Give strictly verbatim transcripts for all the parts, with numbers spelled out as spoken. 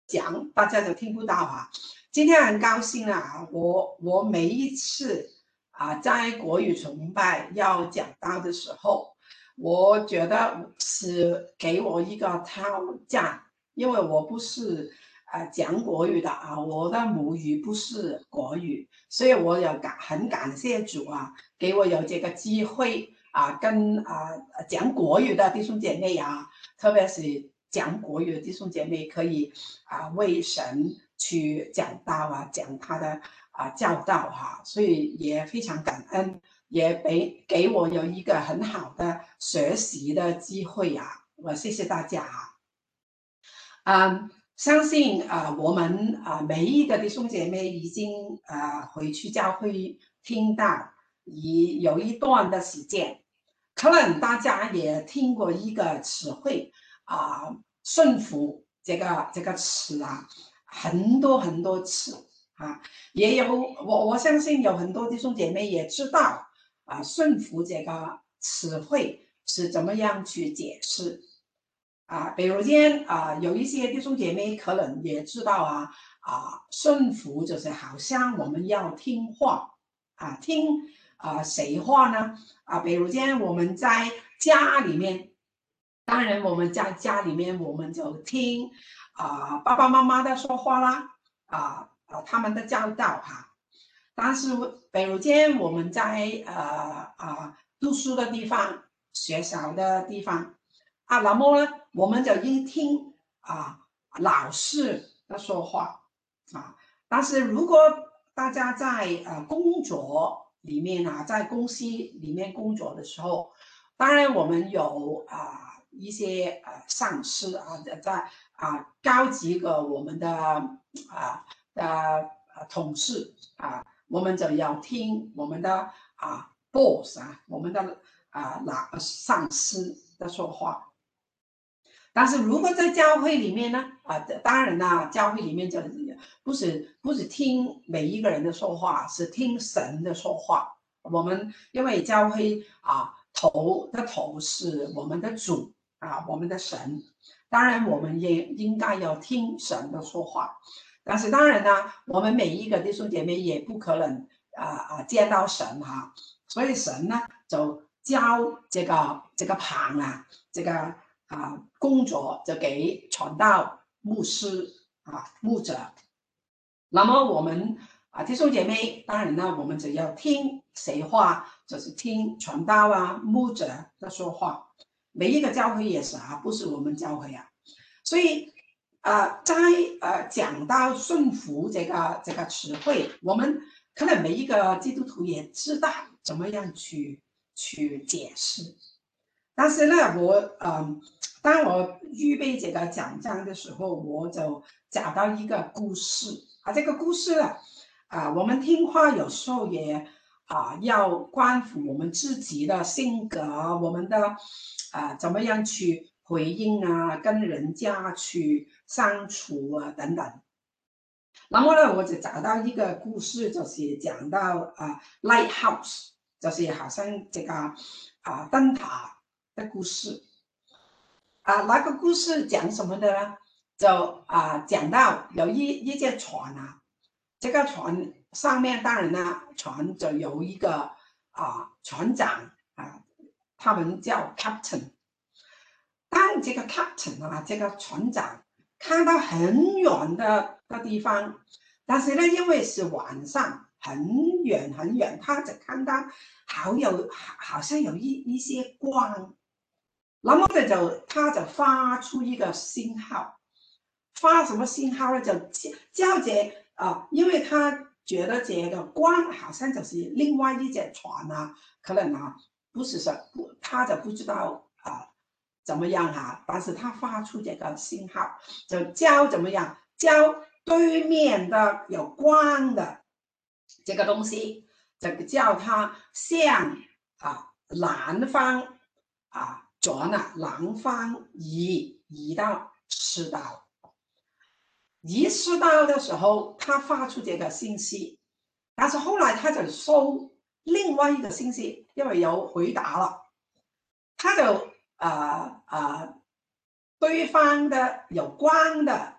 讲，大家都听不到啊。今天很高兴啊，我我每一次啊在国语崇拜要讲到的时候，我觉得是给我一个挑战，因为我不是啊讲国语的啊，我的母语不是国语，所以我有感很感谢主啊，给我有这个机会啊，跟啊讲国语的弟兄姐妹啊，特别是讲国语的弟兄姐妹可以啊为神去讲道啊，讲他的啊教导哈、啊，所以也非常感恩，也给给我有一个很好的学习的机会啊，我谢谢大家啊。嗯，相信啊、呃，我们啊、呃、每一个弟兄姐妹已经啊、呃、回去教会听到，已有一段的时间，可能大家也听过一个词汇啊、呃，顺服这个这个词啊，很多很多次啊，也有我我相信有很多弟兄姐妹也知道啊，顺服这个词汇是怎么样去解释。啊，比如间啊，有一些弟兄姐妹可能也知道啊，啊，顺服就是好像我们要听话啊，听啊谁话呢？啊，比如间我们在家里面，当然我们在家里面我们就听啊爸爸妈妈的说话啦，啊啊他们的教导哈。但是比如间我们在呃啊读书的地方、学校的地方。啊，那么呢，我们就应听啊老师的说话啊。但是如果大家在呃工作里面啊，在公司里面工作的时候，当然我们有啊一些呃上司啊，在啊高级的我们的啊的同事啊，我们就要听我们的啊 boss 啊，我们的啊老上司的说话。但是如果在教会里面呢，啊，当然啦，教会里面就不是不是听每一个人的说话，是听神的说话。我们因为教会啊，头的头是我们的主啊，我们的神，当然我们也应该要听神的说话。但是当然呢，我们每一个弟兄姐妹也不可能啊啊见到神哈、啊，所以神呢就交这个这个棒啊，这个。啊，工作就给传道牧师啊牧者。那么我们啊弟兄姐妹，当然呢，我们就要听谁话，就是听传道啊牧者的说话。每一个教会也是啊，不是我们教会啊。所以呃，在呃讲到顺服这个这个词汇，我们可能每一个基督徒也知道怎么样去去解释。但是呢，我嗯，当我预备这个讲章的时候，我就找到一个故事啊。这个故事呢，啊，我们听话有时候也啊要关乎我们自己的性格，我们的啊怎么样去回应啊，跟人家去相处啊等等。那么呢，我就找到一个故事，就是讲到啊，lighthouse，就是好像这个啊灯塔。的故事啊，那个故事讲什么的呢？就啊讲到有一一架船啊，这个船上面当然呢，船就有一个啊船长啊，他们叫 captain。当这个 captain 啊，这个船长看到很远的的地方，但是呢，因为是晚上，很远很远，他只看到好有好像有一一些光。那么呢，就他就发出一个信号，发什么信号呢？就叫这啊，因为他觉得这个光好像就是另外一隻船啊，可能啊不是说不，他就不知道啊怎么样啊，但是他发出这个信号，就叫怎么样？叫对面的有光的这个东西，这个叫它向啊南方啊。转了南方移移到赤道，移赤道的时候，他发出这个信息，但是后来他就收另外一个信息，因为有回答了，他就啊啊、呃呃，对方的有关的啊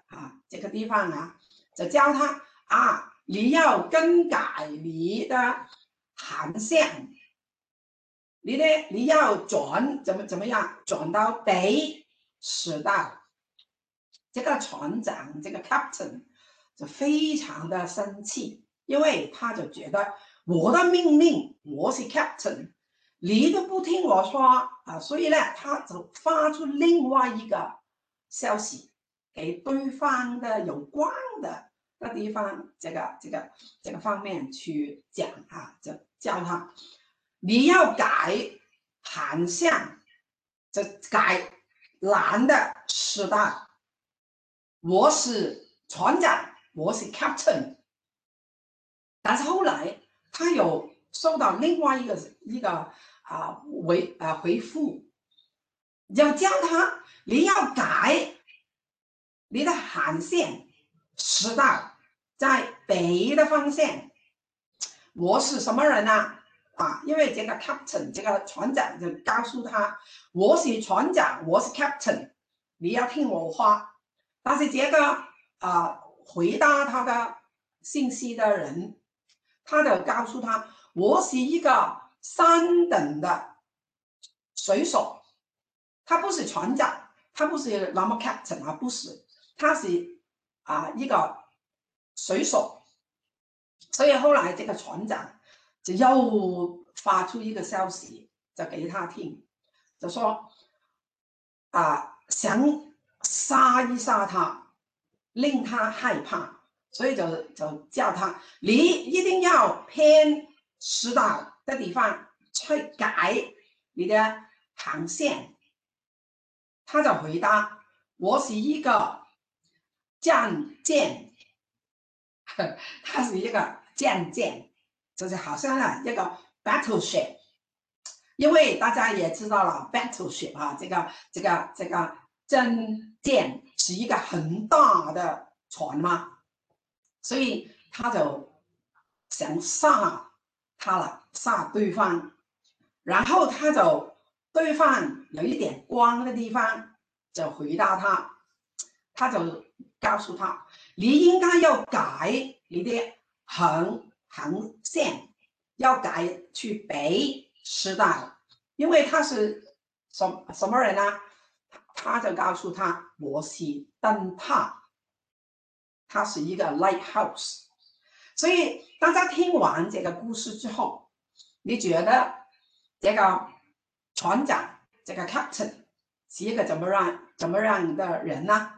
这个地方啊，就教他啊，你要更改你的航向，你呢，你要转怎么怎么样，转到北驶道。这个船长，这个 captain 就非常的生气，因为他就觉得我的命令，我是 captain， 你都不听我说啊，所以呢，他就发出另外一个消息给对方的有关的的地方，这个这个这个方面去讲啊，就叫他你要改航向，就改蓝的时代。我是船长，我是 captain， 但是后来他有收到另外一个一个啊回啊回复，要叫他你要改你的航线驶道在北的方向。我是什么人呢？啊，因为这个 captain 这个船长就告诉他，我是船长，我是 captain， 你要听我话。但是这个啊、呃、回答他的信息的人，他就告诉他，我是一个三等的水手，他不是船长，他不是那么 captain 啊，不是，他是啊、呃、一个水手。所以后来这个船长就又发出一个消息，就给他听，就说啊、想杀一杀他，令他害怕，所以就就叫他，你一定要偏驶道的地方去改你的航线。他就回答，我是一个战舰，他是一个战舰，就是好像啊一个 battleship。因为大家也知道了 battleship 啊，这个这个这个战舰是一个很大的船嘛，所以他就想杀他了，杀对方，然后他就对方有一点光的地方就回答他，他就告诉他，你应该要改你的航航线，要改去北驶道，因为他是什什么人呢？他就告诉他，我是灯塔，他是一个 lighthouse。所以大家听完这个故事之后，你觉得这个船长这个 captain 是一个怎么样怎么样的人呢？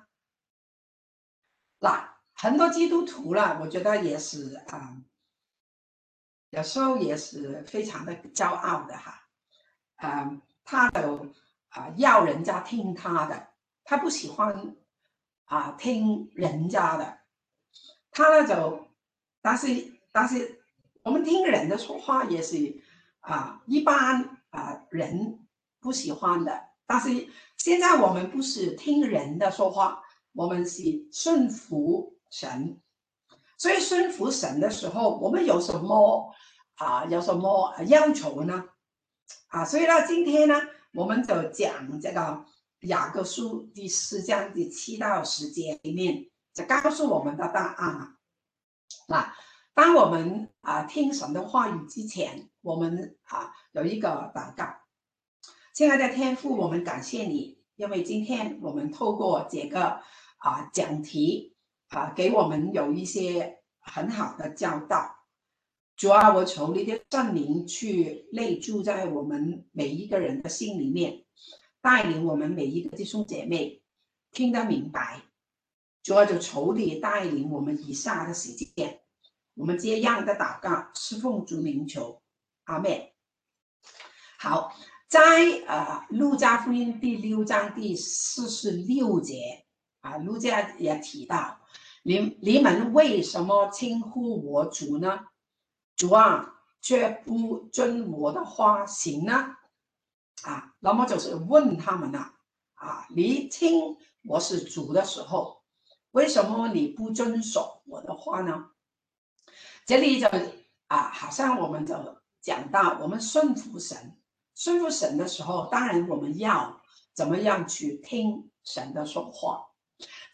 那很多基督徒呢，我觉得也是啊、呃，有时候也是非常的骄傲的哈，啊、呃，他都啊、呃、要人家听他的，他不喜欢啊、呃、听人家的，他呢就，但是但是我们听人的说话也是啊、呃、一般啊、呃、人不喜欢的，但是现在我们不是听人的说话，我们是顺服神。所以顺服神的时候，我们有什么啊、呃？有什么要求呢？啊，所以呢，今天呢，我们就讲这个雅各书第四章第七到十节里面，就告诉我们的答案了。那当我们啊、呃、听神的话语之前，我们啊有一个祷告。亲爱的天父，我们感谢你，因为今天我们透过这个啊讲题啊，给我们有一些很好的教导。主啊，我求你的圣灵去内住在我们每一个人的心里面，带领我们每一个弟兄姐妹听得明白。主啊，就求你带领我们以下的时间，我们这样的祷告是奉主名求，阿们。好。在呃路加福音第六章第四十六节啊，路加也提到，你你们为什么称呼我主呢？主啊，却不遵我的话行呢？啊，那么就是问他们了啊，你听我是主的时候，为什么你不遵守我的话呢？这里就啊，好像我们就讲到，我们顺服神。顺服神的时候，当然我们要怎么样去听神的说话。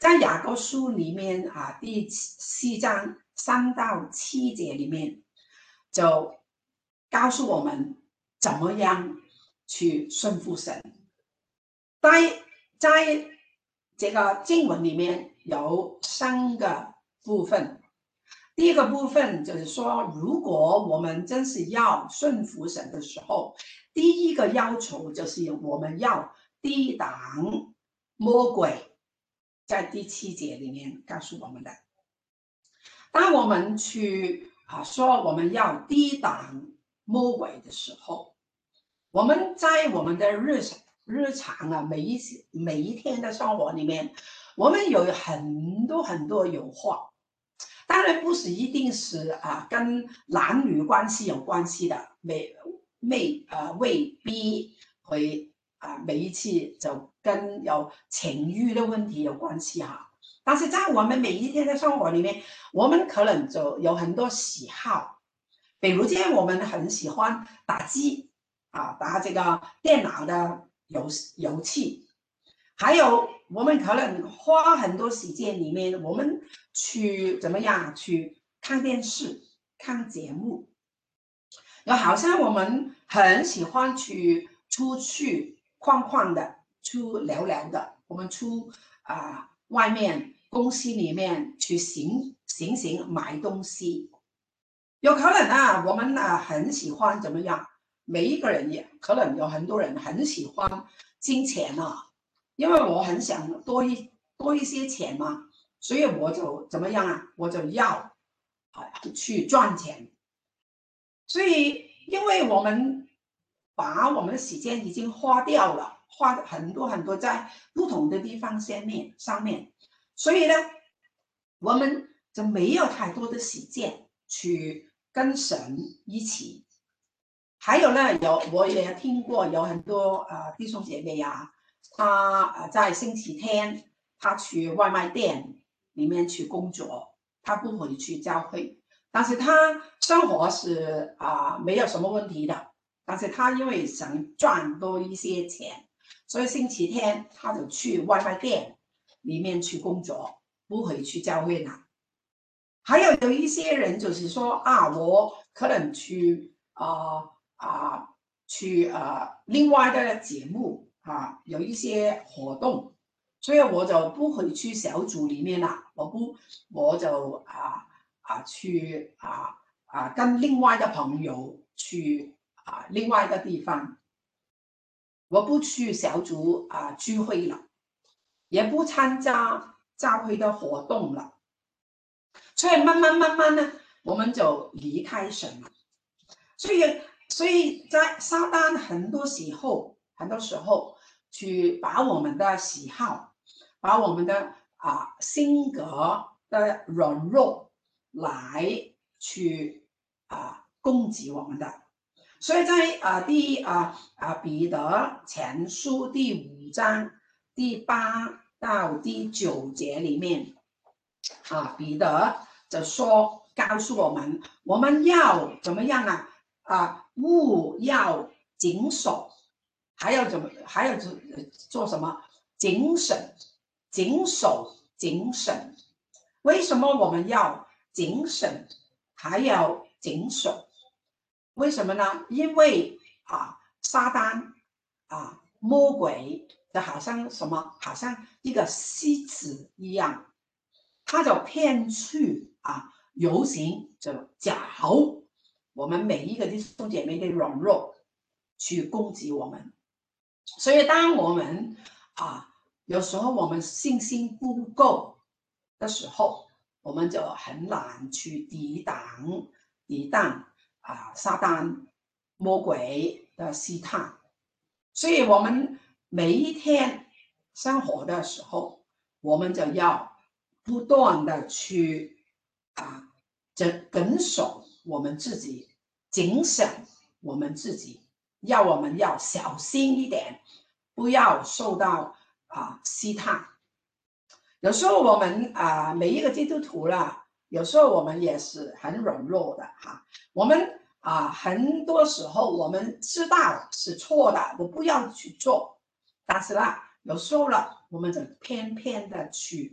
在雅各书里面啊，第四章三到七节里面，就告诉我们怎么样去顺服神。在在这个经文里面有三个部分。第一个部分就是说，如果我们真是要顺服神的时候，第一个要求就是我们要抵挡魔鬼。在第七节里面告诉我们的，当我们去啊说我们要抵挡魔鬼的时候，我们在我们的日常日常啊每一每一天的生活里面，我们有很多很多诱惑。当然不是一定是啊跟男女关系有关系的，未未呃未必会啊每一次就跟有情欲的问题有关系哈。但是在我们每一天的生活里面，我们可能就有很多喜好，比如今天我们很喜欢打机啊，打这个电脑的游游戏。还有，我们可能花很多时间里面，我们去怎么样去看电视、看节目，又好像我们很喜欢去出去逛逛的、出聊聊的，我们出啊、呃、外面公司里面去行行行买东西，有可能啊，我们啊很喜欢怎么样？每一个人也可能有很多人很喜欢金钱啊。因为我很想多一多一些钱嘛，所以我就怎么样啊？我就要啊去赚钱。所以，因为我们把我们的时间已经花掉了，花很多很多在不同的地方上面上面，所以呢，我们就没有太多的时间去跟神一起。还有呢，有我也听过有很多呃弟兄姐妹呀。他呃在星期天，他去外卖店里面去工作，他不回去教会，但是他生活是啊、呃、没有什么问题的，但是他因为想赚多一些钱，所以星期天他就去外卖店里面去工作，不回去教会了。还有有一些人就是说啊，我可能去啊啊、呃呃、去呃另外的节目。啊，有一些活动，所以我就不回去小组里面了，我不，我就啊啊去啊啊跟另外的朋友去啊另外一个地方，我不去小组啊聚会了，也不参加教会的活动了，所以慢慢慢慢呢，我们就离开神了，所以所以在撒旦很多时候，很多时候。去把我们的喜好，把我们的啊性格的软弱来去啊攻击我们的，所以在啊第啊啊彼得前书第五章第八到第九节里面啊，彼得就说告诉我们，我们要怎么样啊？啊，勿要谨守。还要怎么？还要做做什么？谨慎、谨守、谨慎。为什么我们要谨慎，还要谨守？为什么呢？因为啊，撒旦啊，魔鬼就好像什么？好像一个狮子一样，他就骗去啊，游行就搅我们每一个弟兄姐妹的软弱，去攻击我们。所以，当我们啊，有时候我们信心不够的时候，我们就很难去抵挡、抵挡啊撒旦、魔鬼的试探。所以，我们每一天生活的时候，我们就要不断的去啊，这謹守我们自己，谨慎我们自己。要我们要小心一点，不要受到啊试探。有时候我们啊每一个基督徒啦，有时候我们也是很软弱的哈。我们啊很多时候我们知道是错的，我不要去做，但是啦，有时候了我们就偏偏的去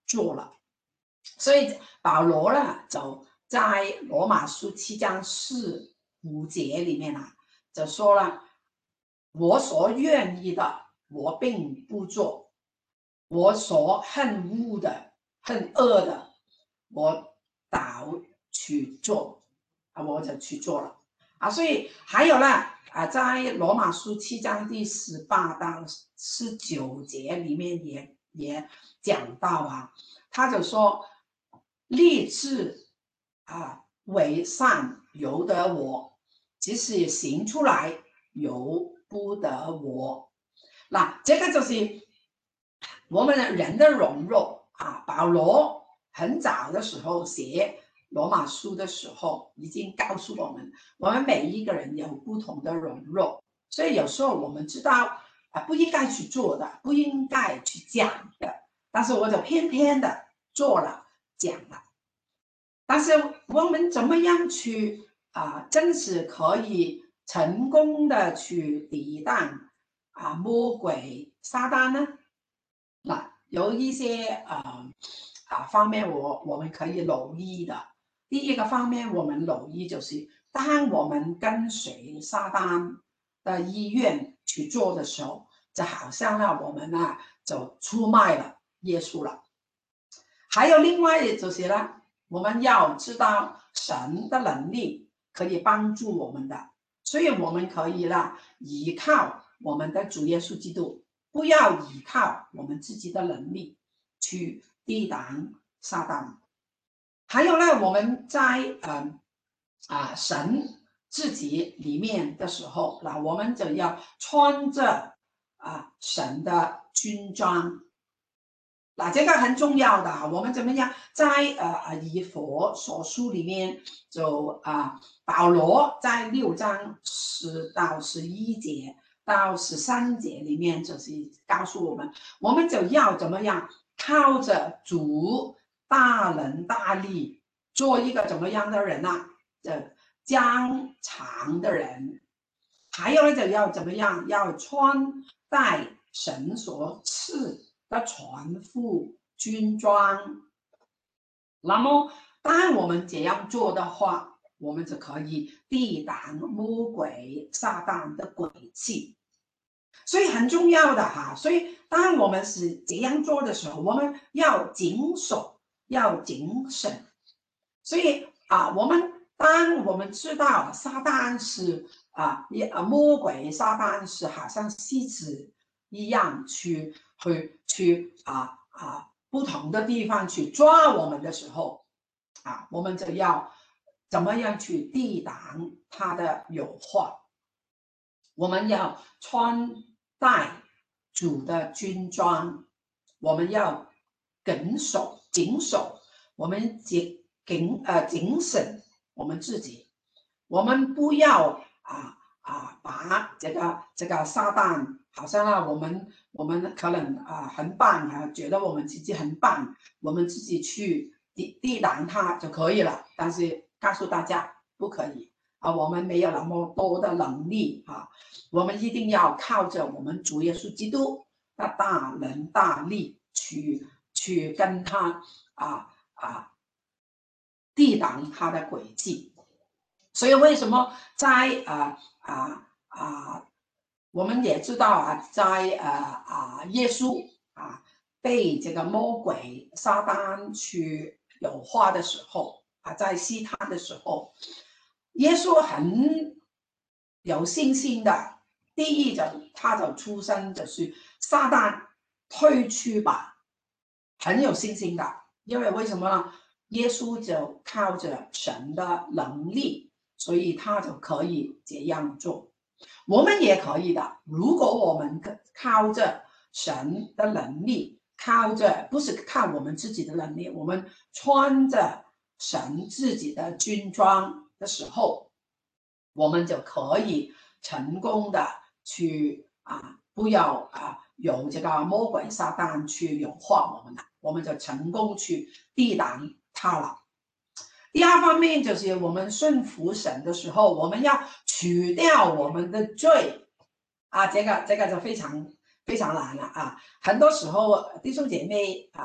做了。所以保罗呢，就在罗马书七章四五节里面啊，就说了：我所愿意的，我并不做；我所恨恶的、恨恶的，我倒去做啊，我就去做了啊。所以还有呢啊，在罗马书七章第十八到十九节里面也也讲到啊，他就说。立志啊为善由得我，即使行出来由不得我。那这个就是我们人的软弱啊。保罗很早的时候写罗马书的时候，已经告诉我们，我们每一个人有不同的软弱，所以有时候我们知道啊不应该去做的，不应该去讲的，但是我就偏偏的做了。讲了，但是我们怎么样去啊，真是可以成功的去抵挡啊魔鬼撒旦呢？那有一些啊啊方面我我们可以留意的。第一个方面，我们留意就是，当我们跟随撒旦的意愿去做的时候，就好像呢我们呢就出卖了耶稣了。还有另外就是呢，我们要知道神的能力可以帮助我们的，所以我们可以呢依靠我们的主耶稣基督，不要依靠我们自己的能力去抵挡撒旦。还有呢，我们在呃啊神自己里面的时候，那我们就要穿着啊神的军装。那这个很重要的，我们怎么样在呃以弗所书里面就啊，保罗在六章十到十一节到十三节里面就是告诉我们，我们就要怎么样靠着主大能大力，做一个怎么样的人啊？这将长的人，还有呢就要怎么样？要穿戴神所赐的全副军装。那么当我们这样做的话，我们就可以抵挡魔鬼撒旦的诡计。所以很重要的哈，所以当我们是这样做的时候，我们要谨守，要谨慎。所以啊，我们当我们知道撒旦是啊，魔鬼撒旦是好像狮子一样去去去啊啊不同的地方去抓我们的时候，啊，我们就要怎么样去抵挡他的诱惑？我们要穿戴主的军装，我们要谨守谨守，我们谨谨呃谨慎我们自己，我们不要啊啊把这个这个撒旦，好像啊我们我们可能啊很棒啊，觉得我们自己很棒，我们自己去抵抵挡它就可以了。但是告诉大家不可以啊，我们没有那么多的能力啊，我们一定要靠着我们主耶稣基督的大能大力去去跟他啊啊抵挡他的诡计。所以为什么在啊啊啊，我们也知道啊，在啊啊耶稣啊被这个魔鬼撒旦去诱惑的时候啊，在试探的时候，耶稣很有信心的。第一就他就出生就是撒旦退去吧，很有信心的。因为为什么呢？耶稣就靠着神的能力，所以他就可以这样做。我们也可以的，如果我们靠着神的能力，靠着不是靠我们自己的能力，我们穿着神自己的军装的时候，我们就可以成功的去啊，不要啊有这个魔鬼撒旦去诱惑我们了，我们就成功去抵挡它了。第二方面就是我们顺服神的时候，我们要取掉我们的罪啊，这个这个就非常非常难了啊。很多时候弟兄姐妹啊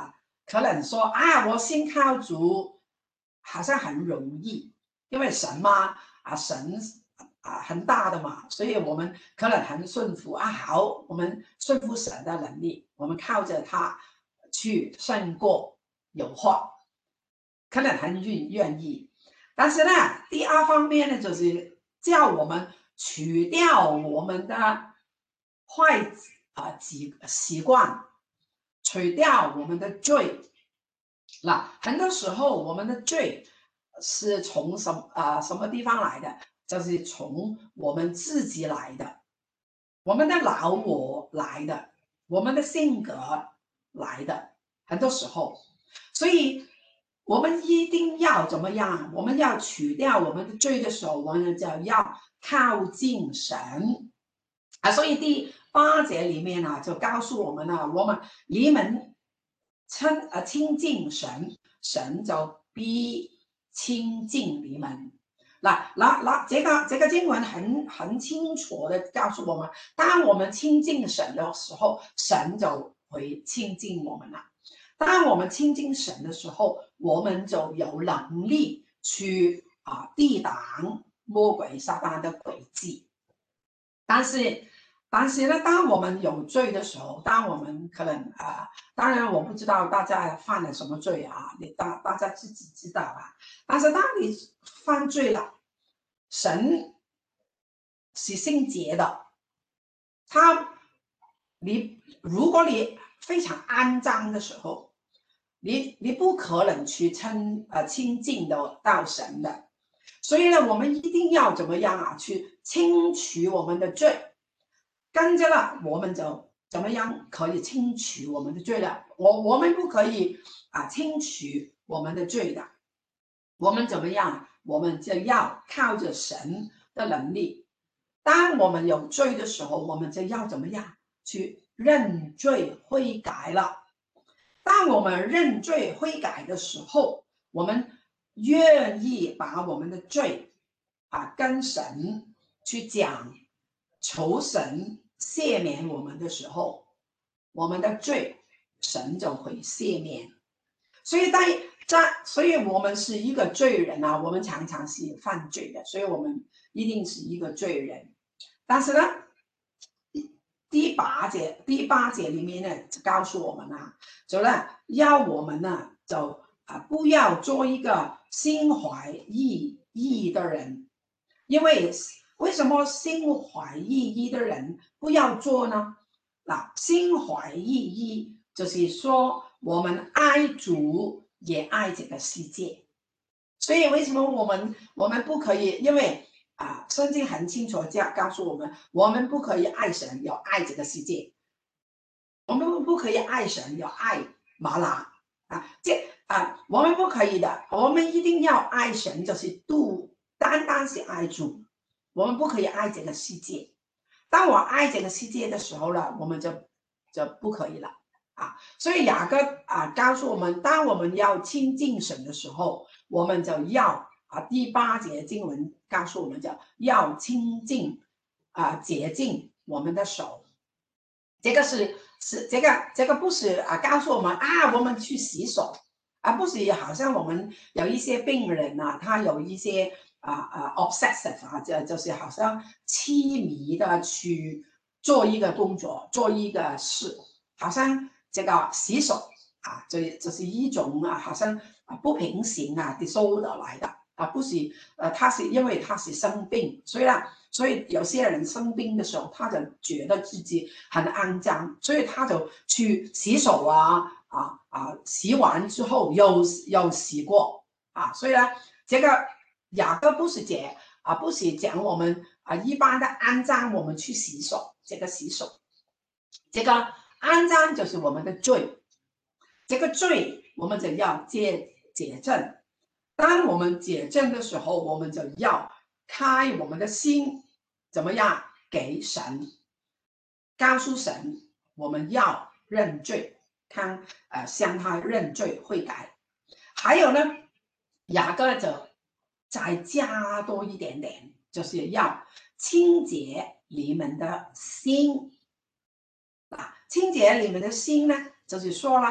可能说啊，我信靠主好像很容易，因为神嘛，啊神啊很大的嘛，所以我们可能很顺服啊。好，我们顺服神的能力，我们靠着他去胜过诱惑，可能很愿愿意。但是呢，第二方面呢，就是叫我们取掉我们的坏啊习习惯，取掉我们的罪。那很多时候我们的罪是从什啊、呃、什么地方来的？就是从我们自己来的，我们的老我来的，我们的性格来的。很多时候，所以我们一定要怎么样？我们要取掉我们的罪的时候，我们就要靠近神啊。所以第八节里面呢、啊，就告诉我们呢、啊，我们你们亲呃亲近神，神就必亲近你们。那那那这个这个经文很很清楚的告诉我们，当我们亲近神的时候，神就会亲近我们了。当我们亲近神的时候，我们就有能力去啊抵挡魔鬼撒旦的诡计。但是，但是呢，当我们有罪的时候，当我们可能啊、呃，当然我不知道大家犯了什么罪啊，你大大家自己知道啊。但是当你犯罪了，神是圣洁的，他你如果你非常肮脏的时候，你你不可能去亲呃亲近的到神的。所以呢，我们一定要怎么样啊？去清除我们的罪，跟着了，我们就怎么样可以清除我们的罪了？我我们不可以啊清除我们的罪的，我们怎么样？我们就要靠着神的能力。当我们有罪的时候，我们就要怎么样去认罪悔改了？当我们认罪悔改的时候，我们愿意把我们的罪啊跟神去讲，求神赦免我们的时候，我们的罪神就会赦免。所以在在，所以我们是一个罪人啊，我们常常是犯罪的，所以我们一定是一个罪人。但是呢，第八节第八节里面呢，告诉我们啊，就呢要我们呢就啊不要做一个心怀异意的人，因为为什么心怀异意的人不要做呢？那心怀异意就是说我们爱主也爱这个世界，所以为什么我们我们不可以？因为啊，圣经很清楚这样告诉我们，我们不可以爱神，要爱这个世界。我们不可以爱神，要爱麻辣啊！这啊，我们不可以的。我们一定要爱神，就是度单单是爱主。我们不可以爱这个世界。当我爱这个世界的时候呢，我们就就不可以了啊！所以雅各啊告诉我们，当我们要亲近神的时候，我们就要啊第八节经文告诉我们，叫要亲近啊洁净我们的手。这个是是这个这个不是啊告诉我们啊我们去洗手，而、啊、不是好像我们有一些病人啊，他有一些啊啊 obsessive 啊，就就是好像痴迷的去做一个工作，做一个事，好像这个洗手啊，这这是一种啊，好像啊不平行啊 disorder 来的啊，不是呃，他是因为他是生病，所以呢。所以有些人生病的时候，他就觉得自己很肮脏，所以他就去洗手啊啊啊！洗完之后又又洗过啊，所以呢，这个雅各不是讲啊，不是讲我们啊一般的肮脏，我们去洗手，这个洗手，这个肮脏就是我们的罪，这个罪我们就要解解正。当我们解正的时候，我们就要开我们的心。怎么样给神告诉神，我们要认罪，看呃向他认罪悔改。还有呢，雅各就再加多一点点，就是要清洁你们的心啊，清洁你们的心呢，就是说了，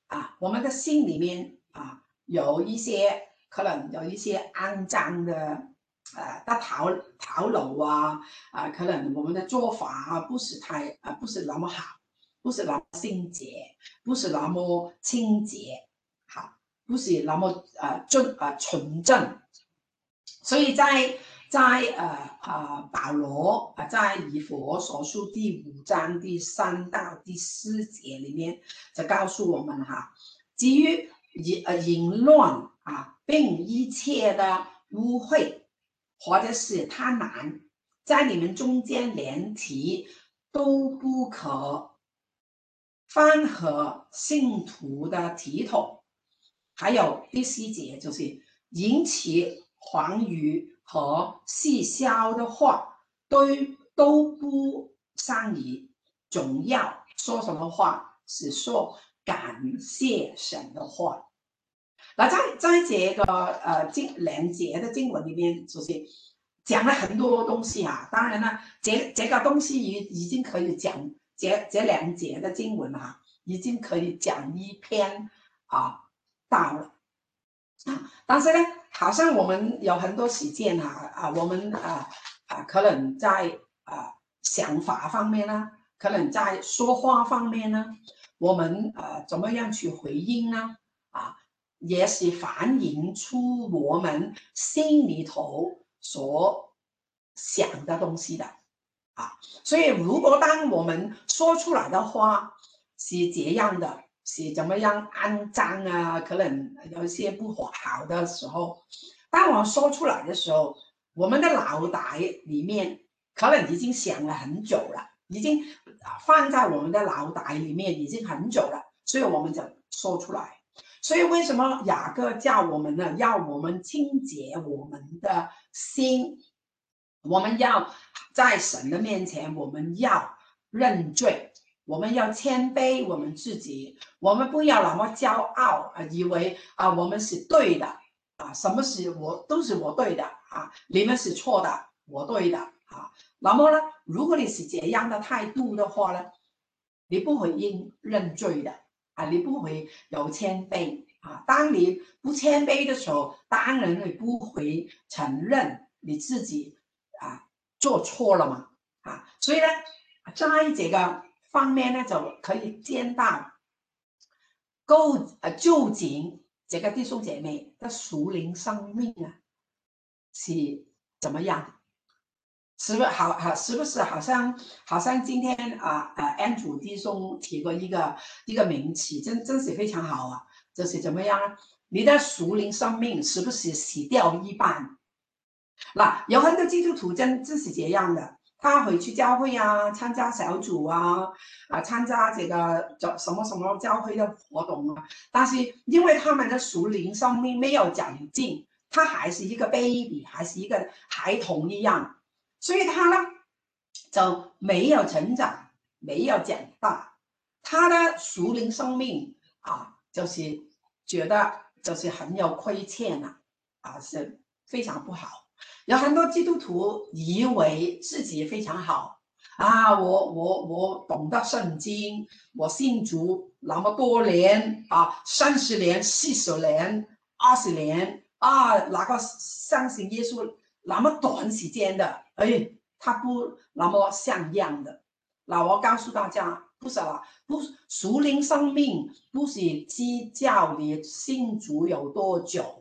啊，我们的心里面啊有一些可能有一些肮脏的呃的头头脑啊啊，可能我们的做法啊不是太啊不是那么好，不是那么圣洁，不是那么清洁，好，不是那么呃正呃纯正，所以在在呃呃保罗啊在以弗所书第五章第三到第四节里面就告诉我们哈，基于淫呃淫乱啊，并一切的污秽或者是贪婪，在你们中间连提都不可翻合信徒的体统。还有第四节就是引起黄语和戏笑的话，都都不善于总要说什么话是说感谢神的话。那在在这个呃经连结的经文里面，就是讲了很多东西啊。当然了，这这个东西已已经可以讲这这两节的经文哈、啊，已经可以讲一篇啊道了。啊，但是呢，好像我们有很多时间啊啊，我们啊啊，可能在啊想法方面呢，可能在说话方面呢，我们呃怎么样去回应呢？啊，也是反映出我们心里头所想的东西的啊。所以，如果当我们说出来的话是这样的，是怎么样肮脏啊？可能有一些不好的时候，当我说出来的时候，我们的脑袋里面可能已经想了很久了，已经放在我们的脑袋里面已经很久了，所以我们就说出来。所以为什么雅各叫我们呢？要我们清洁我们的心，我们要在神的面前，我们要认罪。我们要谦卑我们自己，我们不要那么骄傲啊，以为啊我们是对的啊，什么是我都是我对的啊，你们是错的，我对的啊。那么呢，如果你是这样的态度的话呢，你不会认认罪的啊，你不会有谦卑啊。当你不谦卑的时候，当然你不会承认你自己啊做错了嘛啊，所以呢，在这个方面呢，就可以见到够呃究竟这个弟兄姐妹的属灵生命啊是怎么样？是不是好好？是不是好像好像今天啊啊安主弟兄提过一个一个名词，真真是非常好啊！就是怎么样？你的属灵生命是不是洗掉一半？那有很多基督徒真真是这样的。他回去教会啊，参加小组啊，啊，参加这个叫什么什么教会的活动啊，但是因为他们的属灵生命没有长进，他还是一个 baby， 还是一个孩童一样，所以他呢就没有成长，没有长大，他的属灵生命啊，就是觉得就是很有亏欠啊，啊，是非常不好。有很多基督徒以为自己非常好啊，我我我懂得圣经，我信主那么多年啊，三十年、四十年、二十年啊，那个相信耶稣那么短时间的，哎，他不那么像样的。那我告诉大家，不是啦，不属灵生命不是计较你信主有多久。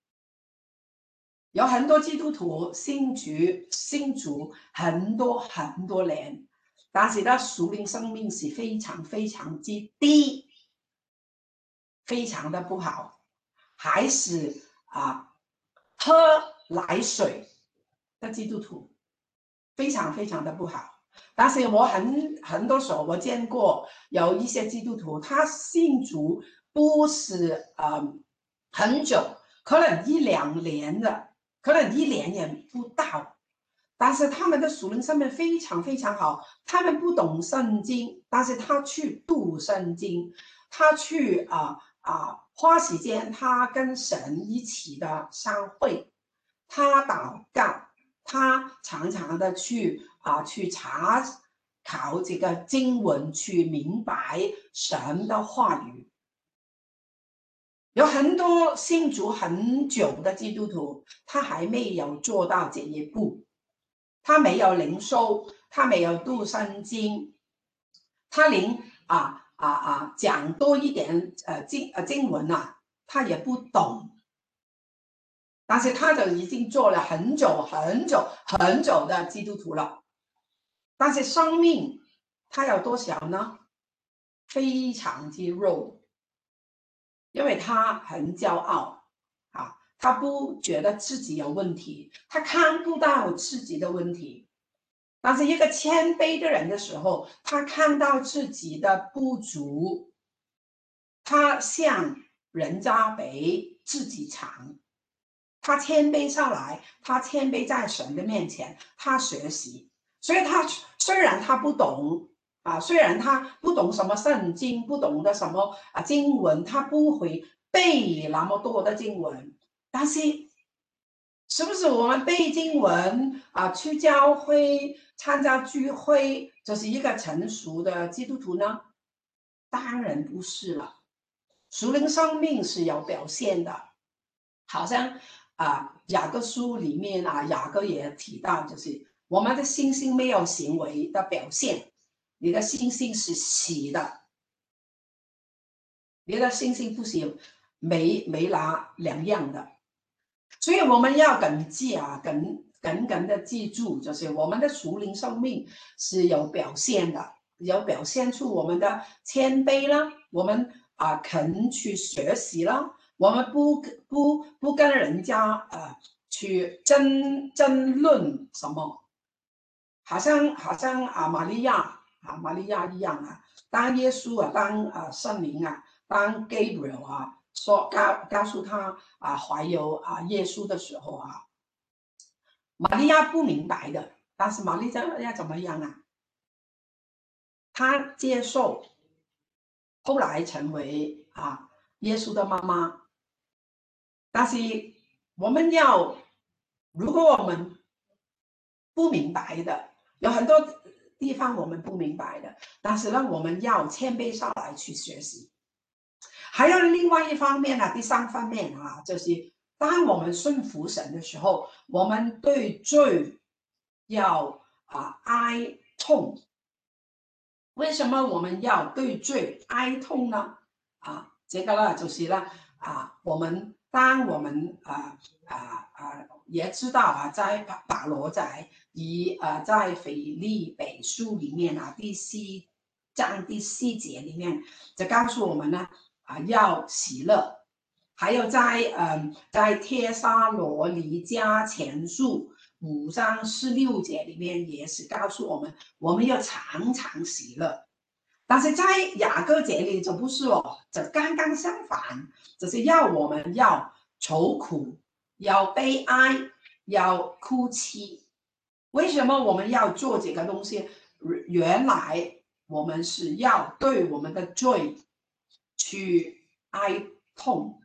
有很多基督徒信主信主很多很多年，但是他属灵生命是非常非常之低，非常的不好，还是啊喝奶水的基督徒，非常非常的不好。但是我很很多时候我见过有一些基督徒，他信主不是呃很久，可能一两年的。可能一年也不到，但是他们的属灵生命非常非常好。他们不懂圣经，但是他去读圣经，他去啊啊花时间，他跟神一起的相会，他祷告，他常常的去啊去查考这个经文，去明白神的话语。 有很多信主很久的基督徒，他还没有做到这一步，他没有灵修，他没有读圣经，他连啊啊啊讲多一点呃经呃经文啊，他也不懂。但是他就已经做了很久很久很久的基督徒了，但是生命他有多少呢？非常之弱，因为他很骄傲啊，他不觉得自己有问题，他看不到自己的问题。但是一个谦卑的人的时候，他看到自己的不足，他向人家比自己强。他谦卑下来，他谦卑在神的面前，他学习。所以他虽然他不懂啊，虽然他不懂什么圣经，不懂的什么啊经文，他不会背那么多的经文，但是是不是我们背经文啊，去教会参加聚会，就是一个成熟的基督徒呢？当然不是了。属灵生命是有表现的，好像啊雅各书里面啊，雅各也提到，就是我们的信心没有行为的表现，你的信心是死的，你的信心不是没没拿两样的。所以我们要谨记啊，耿耿耿的记住，就是我们的属灵生命是有表现的，有表现出我们的谦卑啦，我们啊肯去学习啦，我们不不不跟人家呃去争争论什么，好像好像啊玛利亚啊玛利亚一样啊，当耶稣啊当啊圣灵啊当 Gabriel 啊。说告告诉他啊怀有啊耶稣的时候啊，玛利亚不明白的，但是玛利亚怎么样啊？她接受，后来成为啊耶稣的妈妈。但是我们要，如果我们不明白的，有很多地方我们不明白的，但是呢，我们要谦卑下来去学习。还有另外一方面呢，第三方面啊，就是当我们顺服神的时候，我们对罪要啊哀痛。为什么我们要对罪哀痛呢？啊，这个呢，就是呢啊，我们当我们啊啊啊也知道啊，在保罗在以呃在腓立比书里面啊第四章第四节里面就告诉我们呢。啊，要喜乐，还有在嗯，在帖撒罗尼迦前书五章十六节里面也是告诉我们，我们要常常喜乐。但是在雅各节里就不是哦，就刚刚相反，就是要我们要愁苦，要悲哀，要哭泣。为什么我们要做这个东西？原来我们是要对我们的罪。去哀痛，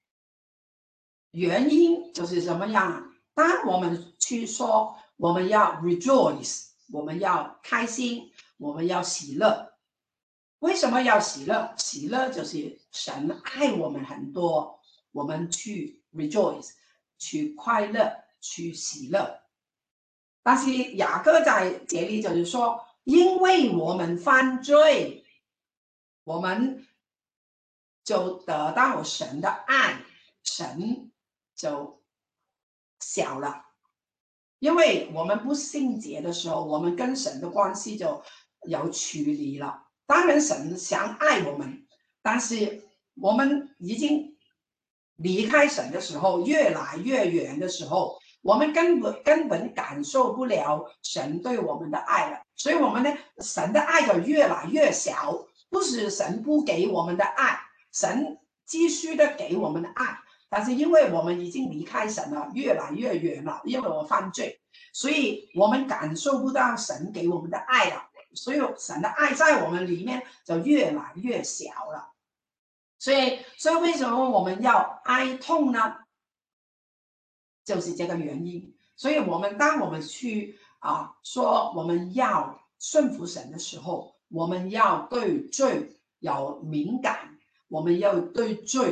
原因就是什么样？当我们去说我们要 rejoice， 我们要开心，我们要喜乐。为什么要喜乐？喜乐就是神爱我们很多，我们去 rejoice， 去快乐，去喜乐。但是雅各在这里就是说，因为我们犯罪，我们就得到神的爱，神就小了。因为我们不信节的时候，我们跟神的关系就有距离了。当然，神想爱我们，但是我们已经离开神的时候，越来越远的时候，我们根本根本感受不了神对我们的爱了。所以，我们呢，神的爱就越来越小，不是神不给我们的爱。神继续的给我们的爱，但是因为我们已经离开神了，越来越远了，因为我犯罪，所以我们感受不到神给我们的爱了，所以神的爱在我们里面就越来越小了。所以，所以为什么我们要哀痛呢？就是这个原因。所以我们当我们去啊说我们要顺服神的时候，我们要对罪有敏感。我们要对罪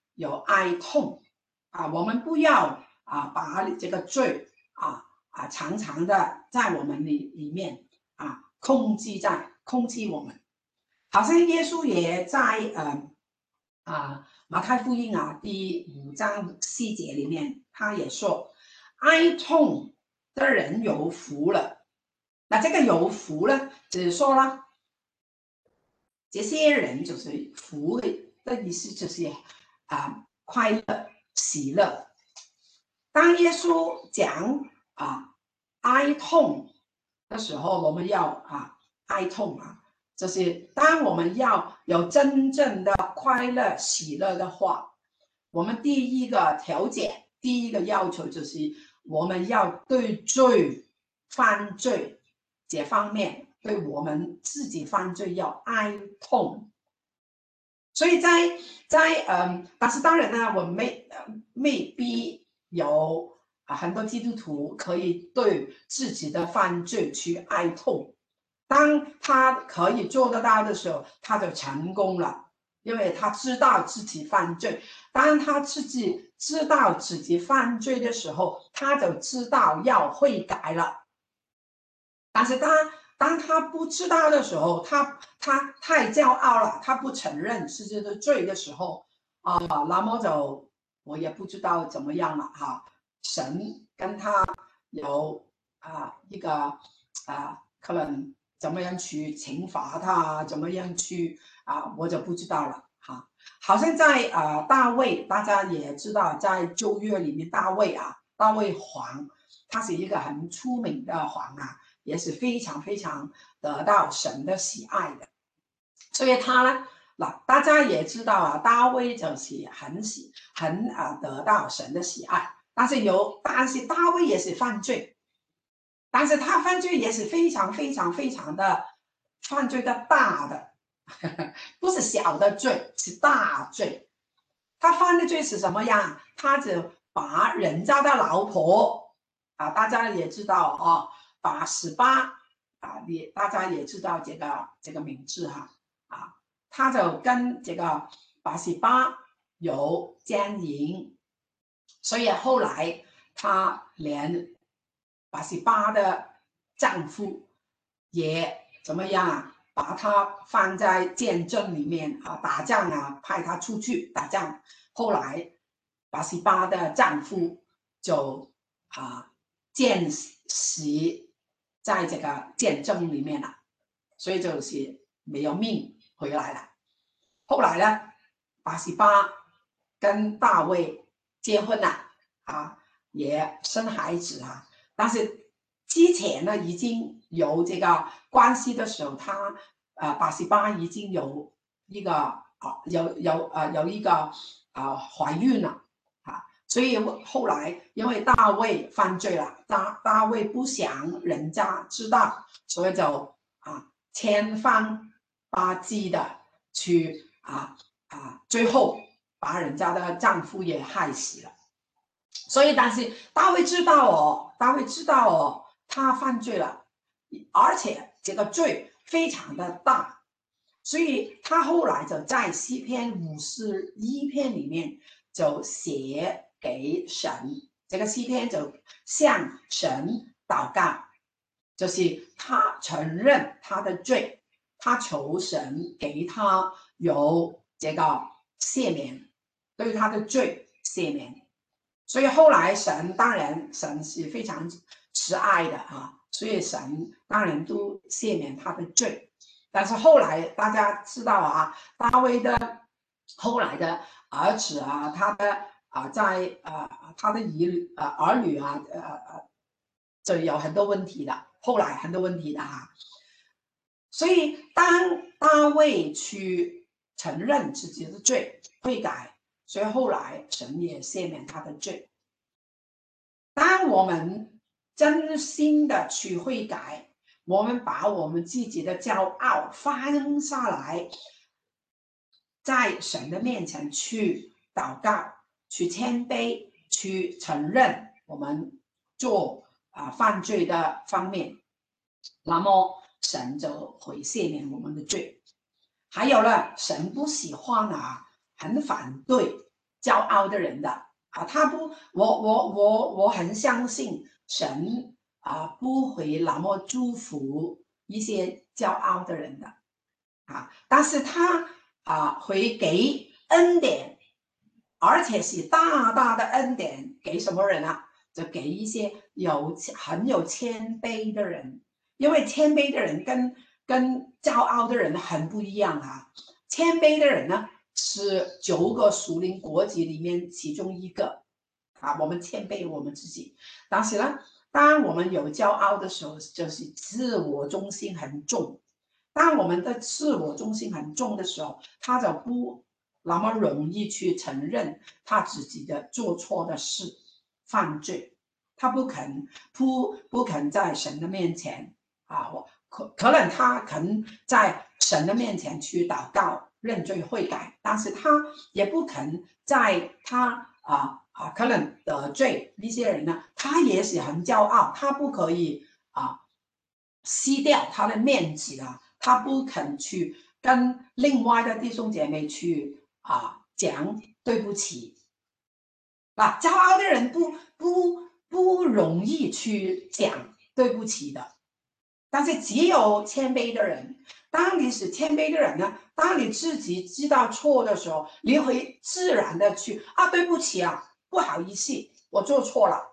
有哀痛啊，我们不要啊把这个罪啊啊常常的在我们里里面啊控制在控制我们，好像耶稣也在呃啊马太福音啊第五章四节里面，他也说，哀痛的人有福了。那这个有福了，只说了，这些人就是福的意思，就是啊快乐、喜乐。当耶稣讲啊哀痛的时候，我们要啊哀痛啊，就是当我们要有真正的快乐、喜乐的话，我们第一个条件、第一个要求就是我们要对罪、犯罪这方面，对我们自己犯罪要哀痛。所以在在嗯，但是当然呢，我没未必有啊很多基督徒可以对自己的犯罪去哀痛。当他可以做得到的时候，他就成功了，因为他知道自己犯罪。当他自己知道自己犯罪的时候，他就知道要悔改了。但是他当他不知道的时候，他他太骄傲了，他不承认自己的罪的时候啊、呃，那么就我也不知道怎么样了哈。神跟他有啊、呃、一个啊、呃、可能怎么样去惩罚他，怎么样去啊、呃、我就不知道了哈。好像在啊、呃、大卫，大家也知道，在旧约里面，大卫啊，大卫王，他是一个很出名的王啊。也是非常非常得到神的喜爱的，所以他呢，那大家也知道啊，大卫就是很喜很啊得到神的喜爱，但是有但是大卫也是犯罪，但是他犯罪也是非常非常非常的犯罪的大的，呵呵不是小的罪，是大罪。他犯的罪是什么样？他就把人家的老婆啊，大家也知道啊。八十八啊，也大家也知道这个这个名字哈啊，他就跟这个八十八有奸淫，所以后来他连八十八的丈夫也怎么样啊？把他放在监镇里面啊，打仗啊，派他出去打仗。后来八十八的丈夫就啊见死在这个见证里面了，所以就是没有命回来了。后来呢，八十八跟大卫结婚了啊，也生孩子啊，但是之前呢已经有这个关系的时候，他呃八十八已经有一个啊有有呃有一个啊、呃、怀孕了啊。所以后来因为大卫犯罪了，大大卫不想人家知道，所以就啊千方百计的去啊啊，最后把人家的丈夫也害死了。所以，但是大卫知道哦，大卫知道哦，他犯罪了，而且这个罪非常的大，所以他后来就在诗篇五十一篇里面就写给神，这个诗篇就向神祷告，就是他承认他的罪，他求神给他有这个赦免，对他的罪赦免。所以后来神当然神是非常慈爱的啊，所以神当然都赦免他的罪。但是后来大家知道啊，大卫的后来的儿子啊，他的啊在啊他的儿啊儿女啊呃呃就有很多问题的，后来很多问题的哈。所以当大卫去承认自己的罪，悔改，所以后来神也赦免他的罪。当我们真心的去悔改，我们把我们自己的骄傲放下来，在神的面前去祷告，去谦卑，去承认我们做啊犯罪的方面，那么神就会赦免我们的罪。还有呢，神不喜欢啊，很反对骄傲的人的啊，他不，我我我我很相信神啊不会那么祝福一些骄傲的人的啊，但是他啊会给恩典，而且是大大的恩典给什么人啊？就给一些有很有谦卑的人，因为谦卑的人跟跟骄傲的人很不一样啊。谦卑的人呢是九个属灵国籍里面其中一个啊，我们谦卑我们自己，但是呢，当我们有骄傲的时候，就是自我中心很重。当我们的自我中心很重的时候，他就不那么容易去承认他自己的做错的事。犯罪，他不肯不不肯在神的面前啊，我可可能他肯在神的面前去祷告、认罪悔改，但是他也不肯在他啊啊可能得罪一些人呢，他也是很骄傲，他不可以啊吸掉他的面子啊，他不肯去跟另外的弟兄姐妹去啊讲对不起。啊，骄傲的人不不不容易去讲对不起的，但是只有谦卑的人，当你是谦卑的人呢，当你自己知道错的时候，你会自然的去啊，对不起啊，不好意思，我做错了。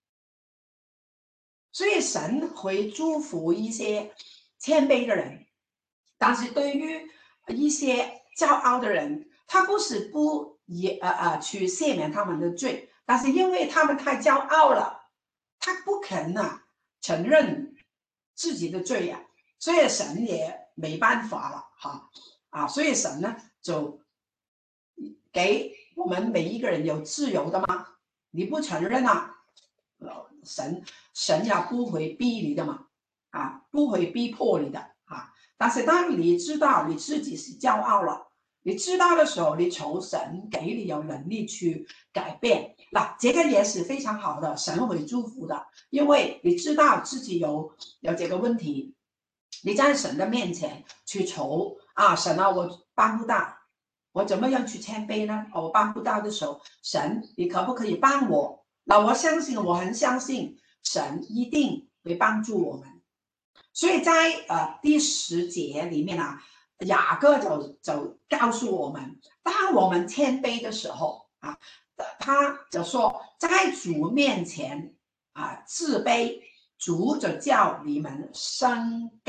所以神会祝福一些谦卑的人，但是对于一些骄傲的人，他不是不也呃呃去赦免他们的罪。但是因为他们太骄傲了，他不肯啊承认自己的罪呀、啊，所以神也没办法了哈啊，所以神呢就给我们每一个人有自由的嘛，你不承认啊，神神也不会逼你的嘛啊，不会逼迫你的啊，但是当你知道你自己是骄傲了。你知道的时候，你求神给你有能力去改变，那这个也是非常好的，神会祝福的，因为你知道自己有有这个问题，你在神的面前去求啊，神啊，我办不到，我怎么样去谦卑呢？我办不到的时候，神，你可不可以帮我？那我相信，我很相信神一定会帮助我们。所以在呃第十节里面啊。雅各就就告诉我们，当我们谦卑的时候啊，他就说在主面前啊自卑，主就叫你们升高。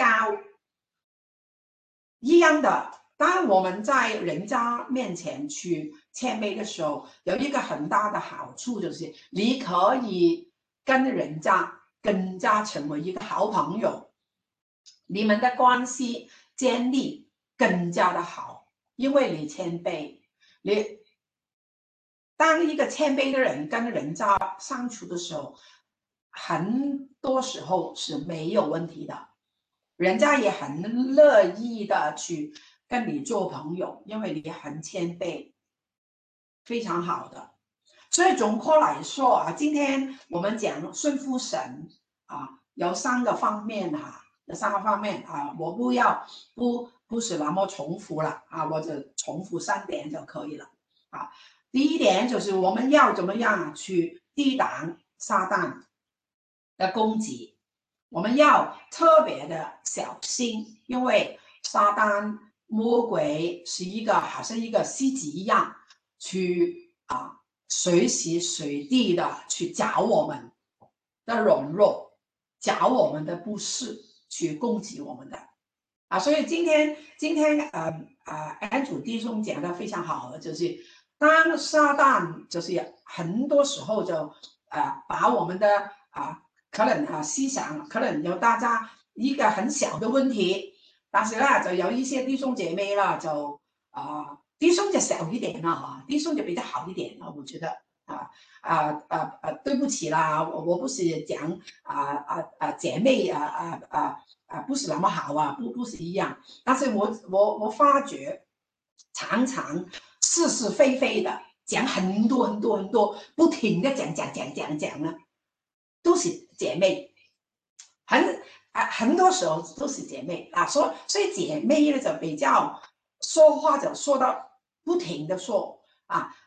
一样的，当我们在人家面前去谦卑的时候，有一个很大的好处就是你可以跟人家更加成为一个好朋友，你们的关系建立。更加的好，因为你谦卑，你当一个谦卑的人跟人家相处的时候，很多时候是没有问题的，人家也很乐意的去跟你做朋友，因为你很谦卑，非常好的。所以总括来说啊，今天我们讲顺服神啊，有三个方面哈、啊，有三个方面啊，我不要不。不是那么重复了啊，我就重复三点就可以了啊。第一点就是我们要怎么样去抵挡撒旦的攻击，我们要特别的小心，因为撒旦魔鬼是一个好像一个袭击一样，去啊随时随地的去找我们的软弱，找我们的不是，去攻击我们的。啊，所以今天今天呃啊，安主弟兄讲的非常好，就是当撒旦就是很多时候就啊把我们的啊可能啊思想可能有大家一个很小的问题，但是呢就有一些弟兄姐妹啦就啊弟兄就小一点啦哈，弟兄就比较好一点了，我觉得啊啊啊啊对不起啦，我我不是讲啊啊啊姐妹啊啊啊。啊，不是那么好啊，不不是一样。但是我我我发觉，常常是是非非的讲很多很多很多，不停的讲讲讲讲讲呢，都是姐妹，很啊很多时候都是姐妹啊，所所以姐妹呢就比较说话就说到不停的说啊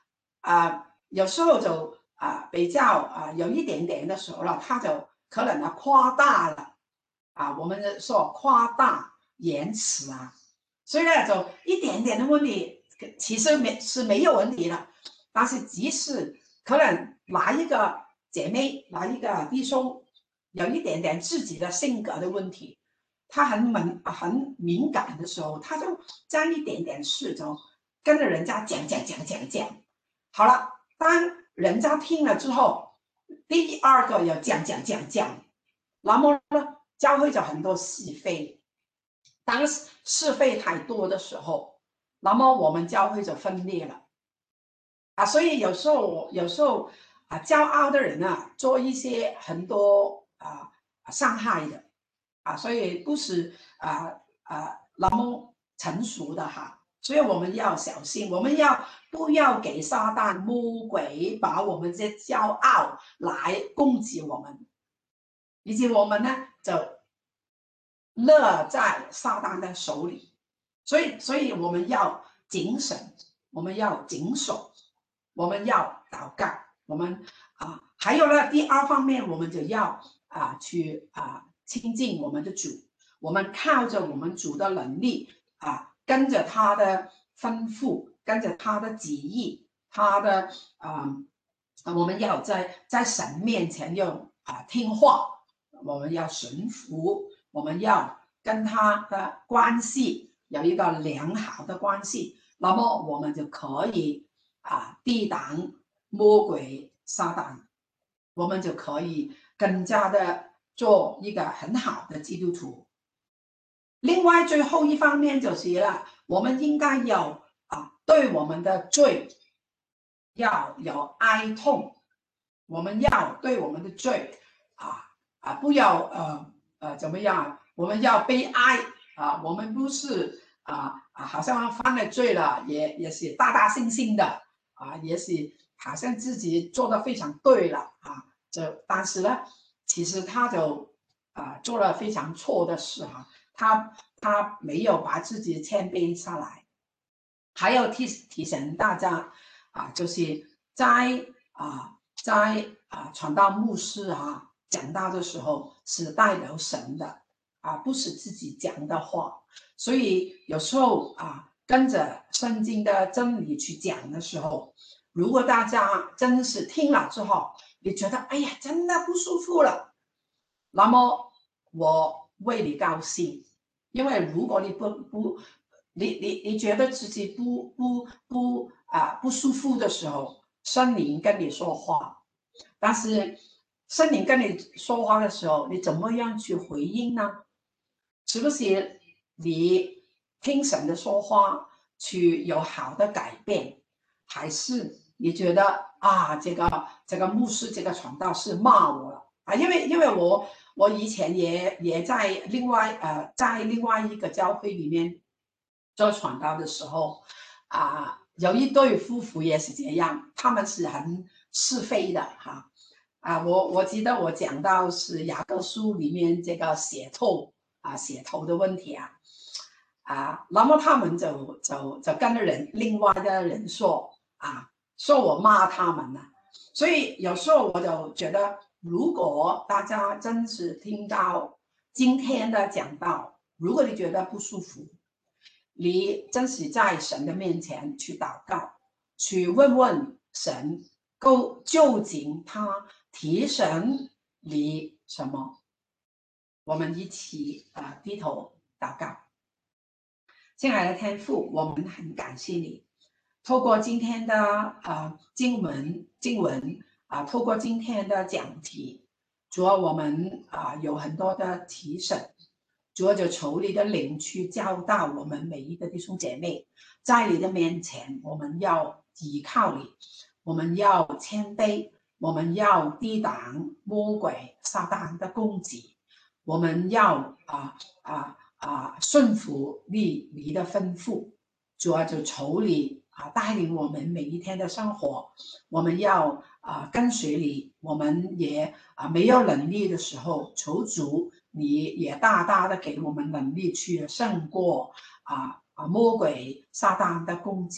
啊、呃、有时候就啊、呃、比较啊、呃、有一点点的时候了，他就可能呢夸大了啊，我们说夸大言辞啊，所以呢就一点点的问题，其实没是没有问题的，但是即使可能哪一个姐妹哪一个弟兄有一点点自己的性格的问题，他很敏很敏感的时候，他就将一点点事就跟着人家讲讲讲讲讲，好了，当人家听了之后，第二个要讲讲讲讲，那么呢，教会就很多是非，当是非太多的时候，那么我们教会就分裂了啊。所以有时候有时候啊，骄傲的人啊，做一些很多啊伤害的啊，所以不是啊啊那么成熟的哈。所以我们要小心，我们要不要给撒旦魔鬼把我们这骄傲来攻击我们，以及我们呢就乐在撒旦的手里。所以，所以我们要谨慎，我们要谨守，我们要祷告，我们啊，还有呢，第二方面，我们就要啊去啊亲近我们的主，我们靠着我们主的能力啊，跟着他的吩咐，跟着他的旨意，他的啊，我们要在在神面前要啊听话，我们要顺服，我们要跟他的关系有一个良好的关系，那么我们就可以啊抵挡魔鬼撒旦，我们就可以更加的做一个很好的基督徒。另外，最后一方面就是了，我们应该有啊对我们的罪要有哀痛，我们要对我们的罪啊啊不要呃呃怎么样？我们要悲哀啊，我们不是啊啊好像犯了罪了，也也是大大猩猩的啊，也是好像自己做的非常对了啊，这但是呢，其实他就啊做了非常错的事哈、啊，他他没有把自己谦卑下来，还要提提醒大家啊，就是在啊在啊传道牧师啊讲道的时候是代表神的啊，不是自己讲的话，所以有时候啊跟着圣经的真理去讲的时候，如果大家真是听了之后，你觉得哎呀真的不舒服了，那么我为你高兴，因为如果你不不你你你觉得自己不不不啊不舒服的时候，圣灵跟你说话，但是圣灵跟你说话的时候，你怎么样去回应呢？是不是你听神的说话去有好的改变，还是你觉得啊这个这个牧师这个传道士骂我了啊？因为因为我我以前也也在另外呃在另外一个教会里面做传道的时候啊，有一对夫妇也是这样，他们是很是非的哈啊，我我记得我讲到是雅各书里面这个血透啊血头的问题啊啊，那么他们就就就跟人另外的人说啊，说我骂他们了，所以有时候我就觉得，如果大家真是听到今天的讲道，如果你觉得不舒服，你真是在神的面前去祷告，去问问神，究究竟他提神你什么？我们一起啊、呃、低头祷告。亲爱的天父，我们很感谢你，透过今天的啊、呃、经文经文啊、呃，透过今天的讲题，主要我们啊、呃、有很多的提升。主要就求你的灵去教导我们每一个弟兄姐妹，在你的面前，我们要依靠你，我们要谦卑，我们要抵挡魔鬼撒旦的攻击，我们要啊啊啊顺服你你的吩咐。主要就求你啊带领我们每一天的生活，我们要啊跟随你，我们也啊没有能力的时候，求主。你也大大的给我们能力去胜过啊啊魔鬼撒旦的攻击，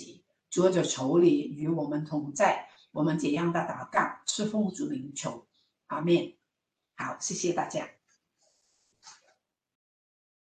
主的手里与我们同在。我们这样的祷告是奉主名求，阿们。好，谢谢大家。